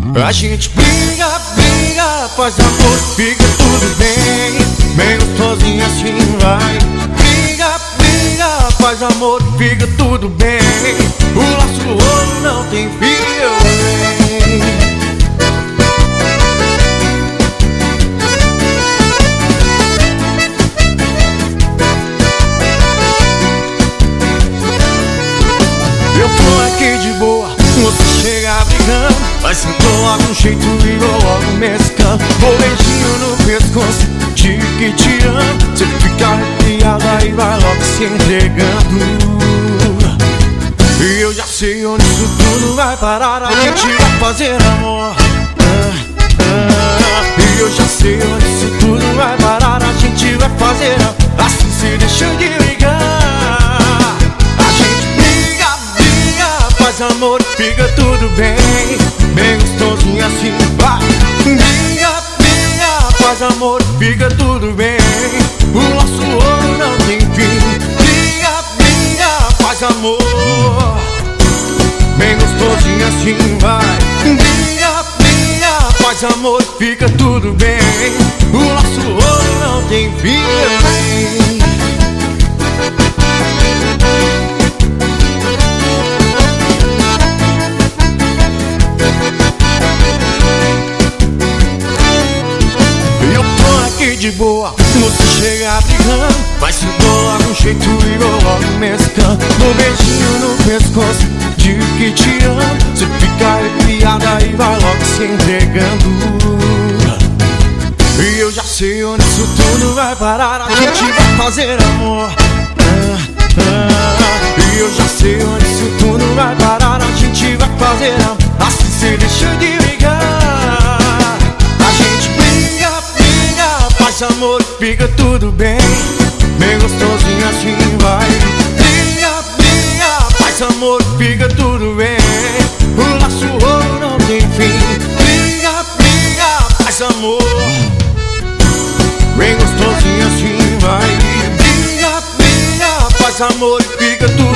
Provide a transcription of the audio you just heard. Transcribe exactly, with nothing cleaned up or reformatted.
A gente briga, briga, faz amor, fica tudo bem. Bem gostosinho assim vai. Briga, briga, faz amor, fica tudo bem. O laço do ouro não tem fio. Eu tô aqui de boa, você chega brigando, mas sentou logo um jeito e vou logo mescando. Vou beijinho no pescoço, digo que te amo. Você fica arrepiada e vai logo se entregando. E eu já sei onde isso tudo vai parar. A gente vai fazer amor. ah, ah. E eu já sei onde isso tudo vai parar. A gente vai fazer amor. Assim se deixa de ligar. Faz amor, fica tudo bem. Bem gostosinho assim vai. Briga, briga, faz amor, fica tudo bem. O nosso ouro não tem fim. Briga, briga, faz amor. Bem gostosinho assim vai. Briga, briga, faz amor, fica tudo bem. O nosso ouro não tem fim. De boa, você chega brigando, mas se dou logo um jeito e vou logo mescando. Dou beijinho no pescoço, digo que te amo. Você fica arrepiada e vai logo se entregando. E eu já sei onde isso tudo vai parar. A gente vai fazer amor. ah, ah. E eu já sei onde isso tudo vai parar. A gente vai fazer amor. Assim se deixa de ligar. Faz amor, fica tudo bem. Bem gostosinho assim vai. Briga, briga, faz amor, fica tudo bem. O laço ouro não tem fim. Briga, briga, faz amor. Bem gostosinho assim vai. Briga, briga, faz amor, fica tudo bem.